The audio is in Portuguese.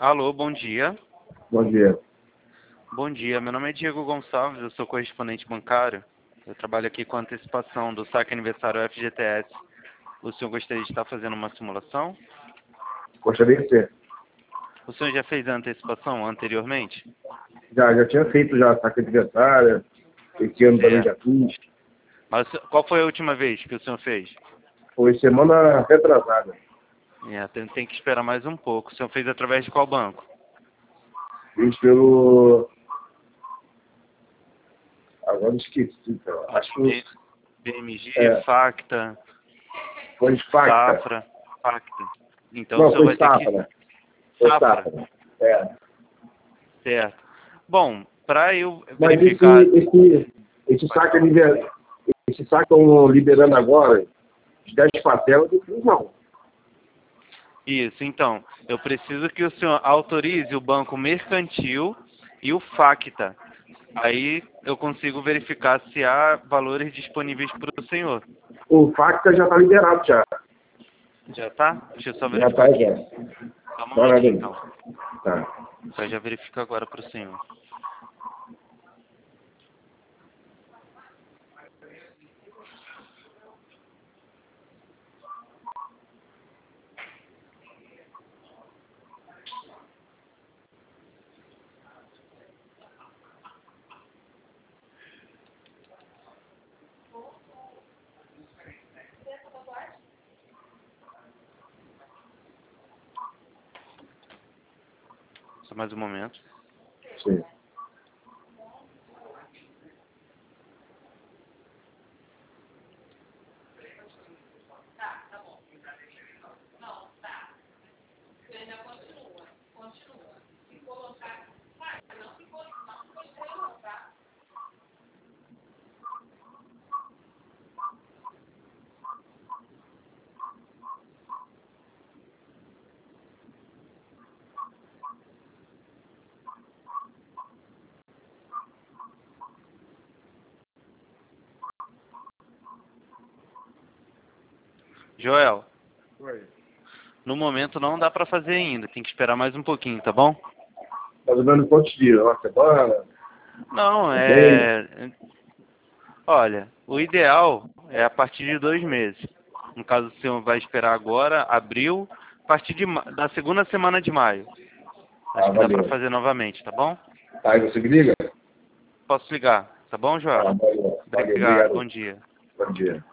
Alô, bom dia. Bom dia. Bom dia, meu nome é Diego Gonçalves, eu sou correspondente bancário. Eu trabalho aqui com antecipação do saque aniversário FGTS. O senhor gostaria de estar fazendo uma simulação? Gostaria de ser. O senhor já fez a antecipação anteriormente? Já tinha feito já saque aniversário, esse ano também já Certo. fiz. Mas qual foi a última vez que o senhor fez? Foi semana retrasada. Tem que esperar mais um pouco. O senhor fez através de qual banco? Fiz pelo... Agora esqueci, cara. Acho que BMG, é, Facta, foi Facta. Safra, Facta. Então o Não, senhor foi vai ter que... Safra. Foi Safra? Safra. É. Certo. Bom, para eu Mas verificar... esse saque aniversário, esse saque estão liberando agora, de 10 parcelas, não. Isso, então, eu preciso que o senhor autorize o banco mercantil e o Facta. Aí eu consigo verificar se há valores disponíveis para o senhor. O Facta já está liberado já. Já tá? Deixa eu só Já verificar está, aqui. já. Só um Dá uma olhada momentinho, aí. então. Tá. Eu já verifico agora para o senhor. Só mais um momento. Sim. Joel, Oi. no momento não dá para fazer ainda. Tem que esperar mais um pouquinho, tá bom? Mais ou menos quantos dias? Uma semana? Não, Um mês? Olha, o ideal é a partir de 2 meses. No caso, o senhor vai esperar agora, abril, a partir da segunda semana de maio. Acho que dá para Valeu. fazer novamente, tá bom? Tá, aí você me liga? Posso ligar, tá bom, Joel? Tá, valeu. Valeu, Obrigado, obrigado. bom dia. Bom dia.